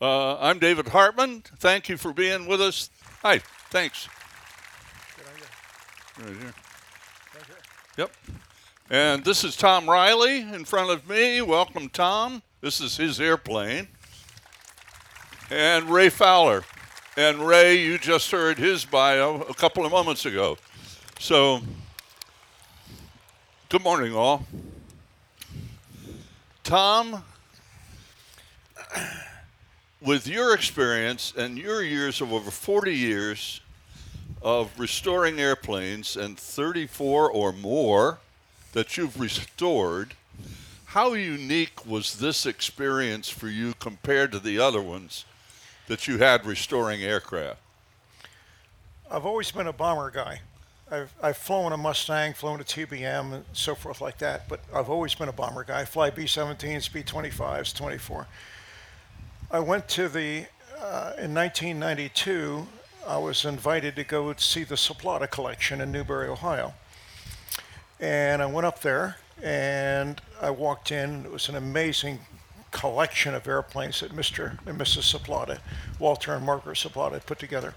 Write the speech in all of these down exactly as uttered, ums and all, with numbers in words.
Uh, I'm David Hartman. Thank you for being with us. Hi, thanks. Right here. Right here. Yep. And this is Tom Riley in front of me. Welcome, Tom. This is his airplane. And Ray Fowler. And Ray, you just heard his bio a couple of moments ago. So, good morning, all. Tom, with your experience and your years of over forty years of restoring airplanes and thirty-four or more that you've restored, how unique was this experience for you compared to the other ones that you had restoring aircraft? I've always been a bomber guy. I've, I've flown a Mustang, flown a T B M, and so forth like that, but I've always been a bomber guy. I fly B seventeens, B twenty-fives, twenty-four. I went to the, uh, in nineteen ninety-two, I was invited to go see the Soplata collection in Newberry, Ohio. And I went up there and I walked in. It was an amazing collection of airplanes that Mister and Missus Soplata, Walter and Margaret Soplata, had put together.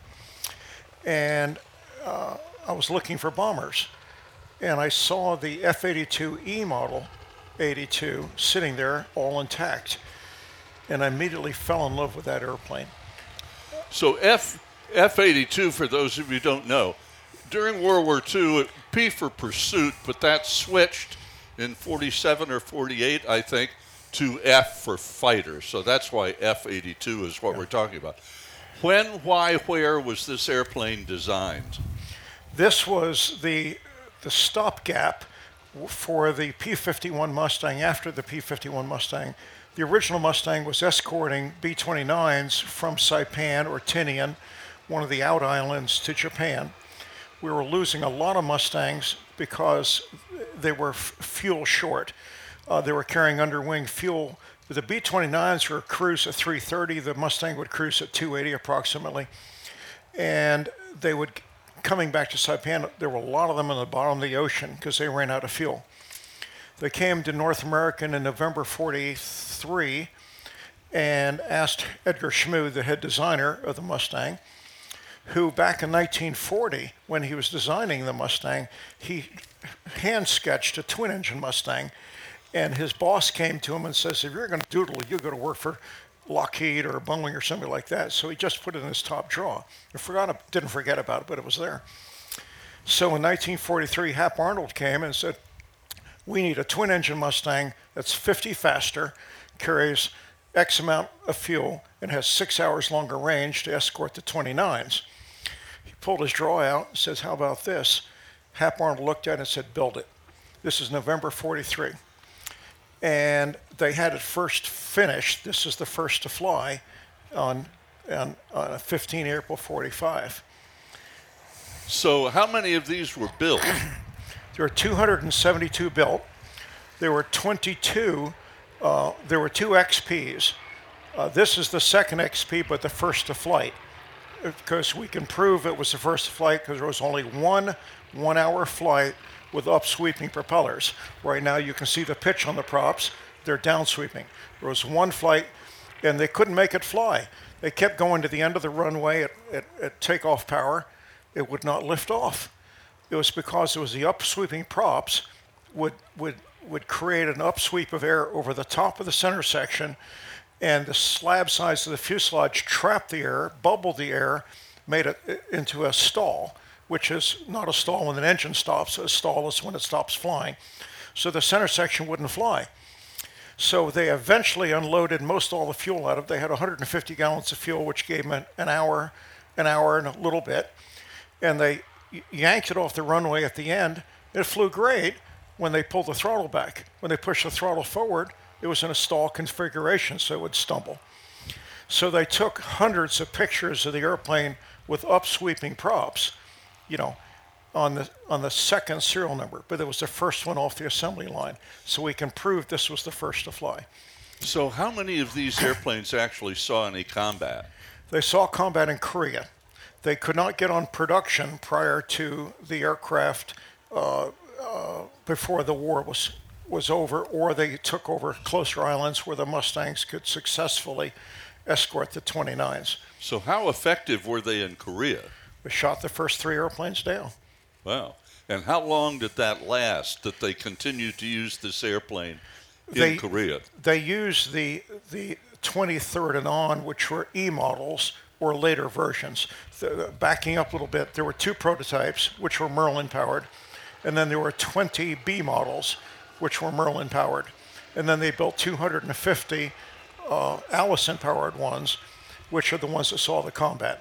And uh, I was looking for bombers. And I saw the F eighty-two E model eighty-two sitting there all intact. And I immediately fell in love with that airplane. So F F eighty-two, for those of you who don't know, during World War Two, P for pursuit, but that switched in forty-seven or forty-eight, I think, to F for fighter. So that's why F eighty-two is what yeah. we're talking about. When, why, where was this airplane designed? This was the the stopgap for the P fifty-one Mustang after the P fifty-one Mustang. The original Mustang was escorting B twenty-nines from Saipan or Tinian, one of the out islands, to Japan. We were losing a lot of Mustangs because they were f- fuel short. Uh, they were carrying underwing fuel. The B twenty-nines were cruise at three thirty. The Mustang would cruise at two eighty approximately. And they would, coming back to Saipan, there were a lot of them in the bottom of the ocean because they ran out of fuel. They came to North America in November forty-three and asked Edgar Schmude, the head designer of the Mustang, who back in nineteen forty, when he was designing the Mustang, he hand-sketched a twin-engine Mustang, and his boss came to him and says, if you're going to doodle, you go to work for Lockheed or Boeing or something like that. So he just put it in his top drawer. I forgot, didn't forget about it, but it was there. So in nineteen forty-three, Hap Arnold came and said, we need a twin-engine Mustang that's fifty faster, carries X amount of fuel, and has six hours longer range to escort the twenty-nines. He pulled his draw out and says, how about this? Hap Arnold looked at it and said, build it. This is November forty-three. And they had it first finished. This is the first to fly on, on, on fifteen April forty-five. So how many of these were built? There were two hundred seventy-two built. There were twenty-two, uh, there were two X Ps. Uh, this is the second X P, but the first to flight. Because we can prove it was the first to flight because there was only one one-hour flight with upsweeping propellers. Right now you can see the pitch on the props. They're downsweeping. There was one flight, and they couldn't make it fly. They kept going to the end of the runway at, at, at takeoff power. It would not lift off. It was because it was the upsweeping props would would would create an upsweep of air over the top of the center section, and the slab size of the fuselage trapped the air, bubbled the air, made it into a stall, which is not a stall when an engine stops. A stall is when it stops flying. So the center section wouldn't fly. So they eventually unloaded most all the fuel out of it. They had one hundred fifty gallons of fuel, which gave them an hour, an hour and a little bit, and they yanked it off the runway at the end. It flew great when they pulled the throttle back. When they pushed the throttle forward, it was in a stall configuration, so it would stumble. So they took hundreds of pictures of the airplane with upsweeping props, you know, on the on the second serial number, but it was the first one off the assembly line. So we can prove this was the first to fly. So how many of these airplanes actually saw any combat? They saw combat in Korea. They could not get on production prior to the aircraft uh, uh, before the war was was over, or they took over closer islands where the Mustangs could successfully escort the twenty-nines. So how effective were they in Korea? We shot the first three airplanes down. Wow. And how long did that last, that they continued to use this airplane in they, Korea? They used the the twenty-third and on, which were E models or later versions. The, backing up a little bit, there were two prototypes, which were Merlin powered, and then there were twenty B models, which were Merlin powered. And then they built two hundred fifty uh, Allison powered ones, which are the ones that saw the combat.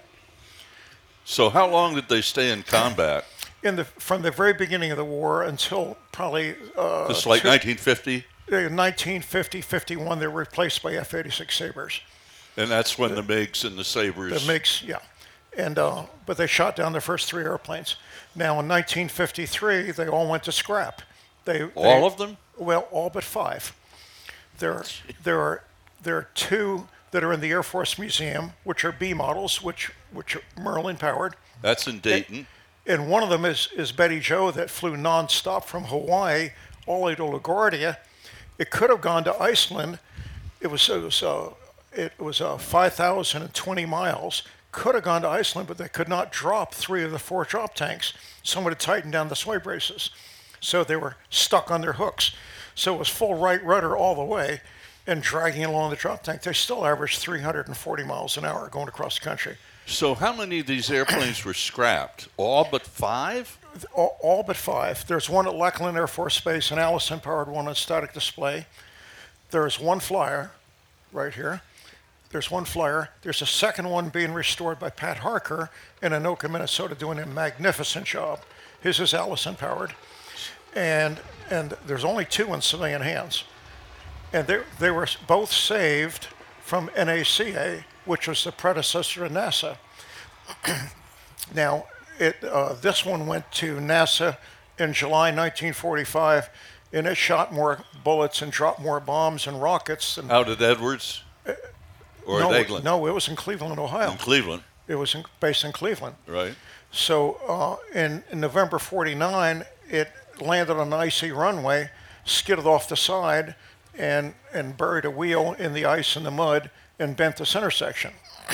So how long did they stay in combat? In the from the very beginning of the war until probably uh, It's like two, nineteen fifty? nineteen fifty, fifty-one, they were replaced by F eighty-six Sabres. And that's when the, the MiGs and the Sabres... The MiGs, yeah. And uh, but they shot down the first three airplanes. Now in nineteen fifty-three, they all went to scrap. They All they, of them? Well, all but five. There, there are there are two that are in the Air Force Museum, which are B models, which which are Merlin powered. That's in Dayton. And, and one of them is is Betty Joe that flew nonstop from Hawaii all the way to LaGuardia. It could have gone to Iceland. It was it was uh, it was uh, five thousand twenty miles. Could have gone to Iceland, but they could not drop three of the four drop tanks. Someone had tightened down the sway braces, so they were stuck on their hooks. So it was full right rudder all the way and dragging along the drop tank. They still averaged three hundred forty miles an hour going across the country. So how many of these airplanes were scrapped? All but five? All, all but five. There's one at Lackland Air Force Base, an Allison-powered one on static display. There's one flyer right here. There's one flyer. There's a second one being restored by Pat Harker in Anoka, Minnesota, doing a magnificent job. His is Allison-powered. And and there's only two in civilian hands. And they, they were both saved from N A C A, which was the predecessor to NASA. Now, it, uh, this one went to NASA in July nineteen forty-five, and it shot more bullets and dropped more bombs and rockets. Than, Out at Edwards? Or no, at Eglin? No, it was in Cleveland, Ohio. In Cleveland. It was in, based in Cleveland. Right. So uh, in, in November forty-nine, it landed on an icy runway, skidded off the side, and, and buried a wheel in the ice and the mud and bent the center section.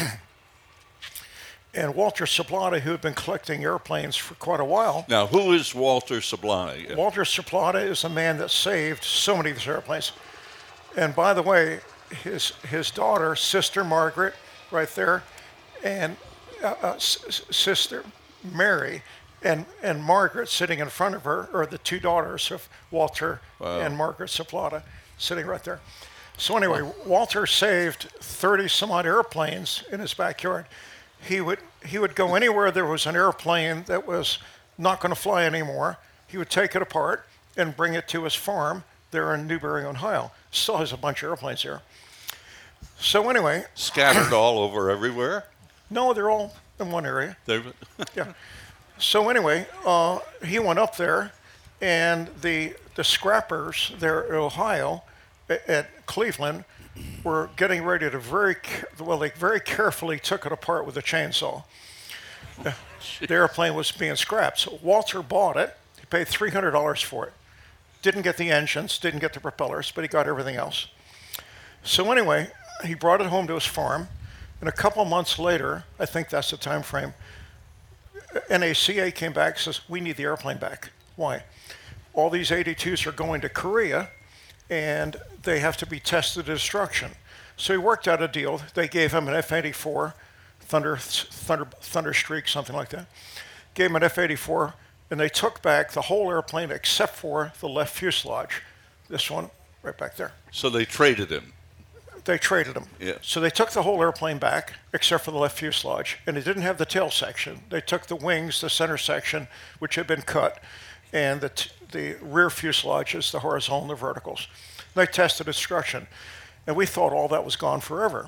And Walter Sablata, who had been collecting airplanes for quite a while. Now, who is Walter Sablata? Walter Sablata is a man that saved so many of these airplanes. And by the way, his his daughter, Sister Margaret, right there, and uh, uh, s- Sister Mary, and, and Margaret sitting in front of her, are the two daughters of Walter Wow. and Margaret Sablata, sitting right there. So anyway, Walter saved thirty some odd airplanes in his backyard. He would he would go anywhere there was an airplane that was not going to fly anymore. He would take it apart and bring it to his farm there in Newberry, Ohio. Still has a bunch of airplanes there. So anyway, Scattered all over everywhere? no, they're all in one area. They- Yeah. So anyway, uh, he went up there, and the the scrappers there in Ohio, at, at Cleveland, were getting ready to very ca- well. They very carefully took it apart with a chainsaw. Uh, The airplane was being scrapped. So Walter bought it. He paid three hundred dollars for it. Didn't get the engines, didn't get the propellers, but he got everything else. So anyway, he brought it home to his farm, and a couple months later, I think that's the time frame, N A C A came back and says, we need the airplane back. Why? All these eighty-twos are going to Korea, and they have to be tested to destruction. So he worked out a deal. They gave him an F eighty-four, Thunder, Thunder, Thunder Streak, something like that. Gave him an F eighty-four, and they took back the whole airplane except for the left fuselage. This one, right back there. So they traded him. They traded him. Yeah. So they took the whole airplane back, except for the left fuselage, and it didn't have the tail section. They took the wings, the center section, which had been cut, and the t- the rear fuselages, the horizontal and the verticals. They tested destruction, and we thought all that was gone forever.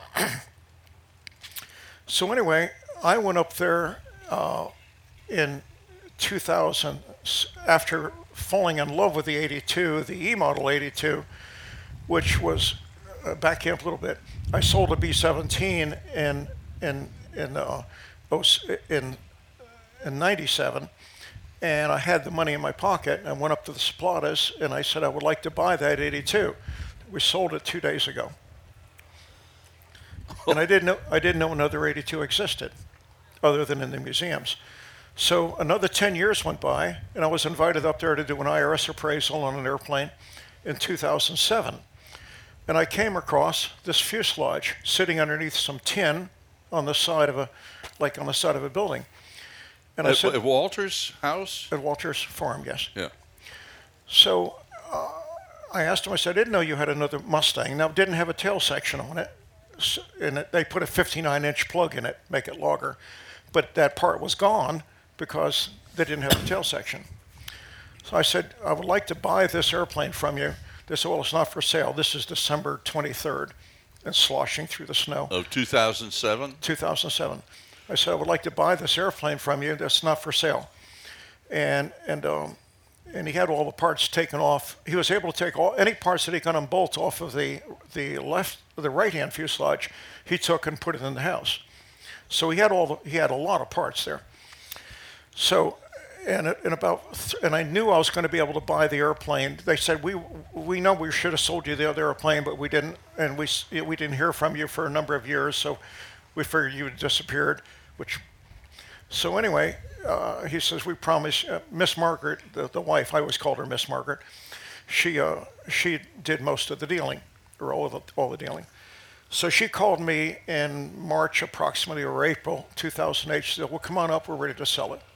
So anyway, I went up there uh, in two thousand after falling in love with the eighty-two, the E model eighty-two, which was uh, backing up a little bit. I sold a B seventeen in in in uh, in in ninety-seven, and I had the money in my pocket. And I went up to the Saplatas and I said I would like to buy that eighty-two. We sold it two days ago. and I didn't know I didn't know another eighty-two existed, other than in the museums. So another ten years went by, and I was invited up there to do an I R S appraisal on an airplane in two thousand seven. And I came across this fuselage sitting underneath some tin on the side of a, like on the side of a building. And I At, said, at Walter's house? at Walter's Farm, yes. Yeah. So uh, I asked him, I said, I didn't know you had another Mustang. Now, it didn't have a tail section on it, so, and it, they put a fifty-nine inch plug in it, make it longer. But that part was gone because they didn't have a tail section. So I said, I would like to buy this airplane from you. They said, well, it's not for sale. This is December twenty-third, and sloshing through the snow. Of two thousand seven? two thousand seven. I said, I would like to buy this airplane from you. That's not for sale. And and um, and he had all the parts taken off. He was able to take all any parts that he could unbolt off of the the left, the right-hand fuselage. He took and put it in the house. So he had all the, he had a lot of parts there. So. And, and about, th- and I knew I was going to be able to buy the airplane. They said, we we know we should have sold you the other airplane, but we didn't, and we s- we didn't hear from you for a number of years, so we figured you had disappeared. Which, so anyway, uh, he says, we promise, uh, Miss Margaret, the, the wife, I always called her Miss Margaret. She uh, she did most of the dealing, or all of the, all the dealing. So she called me in March, approximately, or April two thousand eight. She said, well, come on up, we're ready to sell it.